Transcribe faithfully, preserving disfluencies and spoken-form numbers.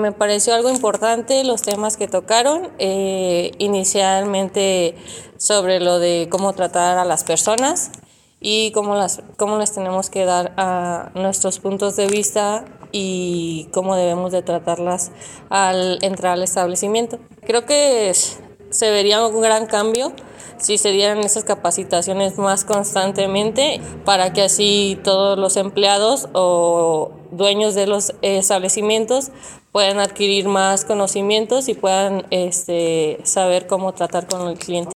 me pareció algo importante los temas que tocaron, eh, inicialmente sobre lo de cómo tratar a las personas y cómo, las, cómo les tenemos que dar a nuestros puntos de vista y cómo debemos de tratarlas al entrar al establecimiento. Creo que se vería un gran cambio si se dieran esas capacitaciones más constantemente para que así todos los empleados o dueños de los establecimientos puedan adquirir más conocimientos y puedan este, saber cómo tratar con el cliente.